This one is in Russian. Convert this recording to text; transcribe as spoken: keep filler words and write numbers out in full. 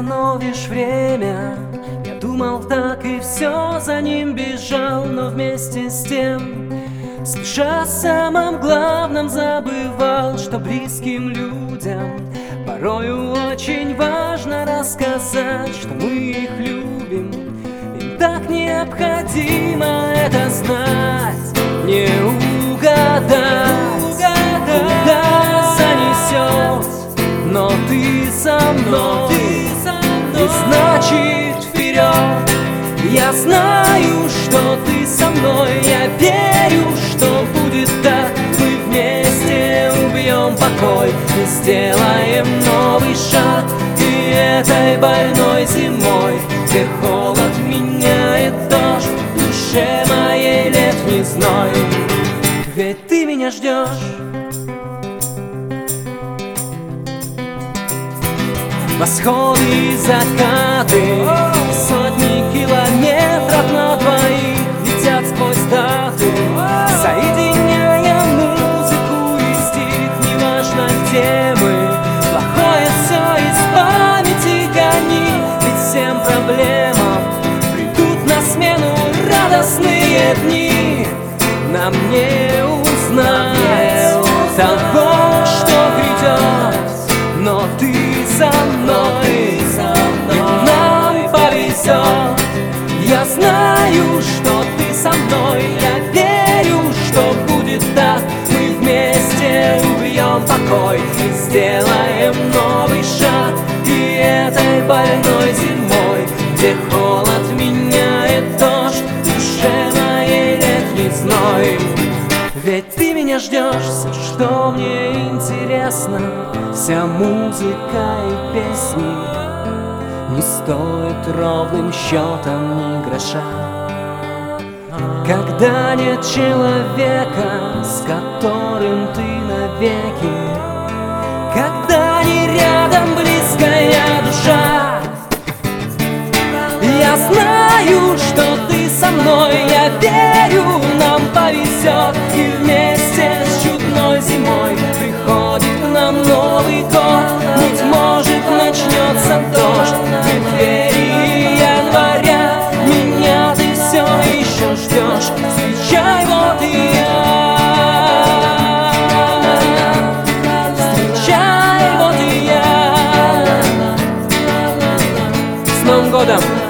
остановишь время. Я думал, так и все, за ним бежал, но вместе с тем, спеша о самом главном, забывал, что близким людям порою очень важно рассказать, что мы их любим. Им так необходимо это знать. Не угадать, куда занесет, но ты со мной, и значит вперед. Я знаю, что ты со мной, я верю, что будет так. Мы вместе убьем покой и сделаем новый шаг. И этой больной зимой, где холод меняет дождь, в душе моей летний зной, ведь ты меня ждешь. Восходы и закаты, сотни километров на двоих летят сквозь даты, соединяя музыку и стих. Неважно, где мы, плохое все из памяти гони, ведь всем проблемам придут на смену радостные дни. Нам не узнать того, что грядет, но ты со мной, и нам повезет. Я знаю, что ты со мной, я верю, что будет так. Мы вместе убьем покой и сделаем новый шаг. И этой больной зимой, где холод меняет дождь, в душе моей летний зной, ведь ты меня ждешь. Все, что мне интересно, вся музыка и песни, не стоит ровным счетом ни гроша, когда нет человека, с которым ты навеки, когда не рядом близкая душа. Я знаю, что ты со мной, я верю, нам повезет. И вместе с чудной зимой приходит к нам Новый год. Быть может, начнется дождь в преддверии января. Меня ты все еще ждешь, встречай, вот и я. Встречай, вот и я. С Новым годом!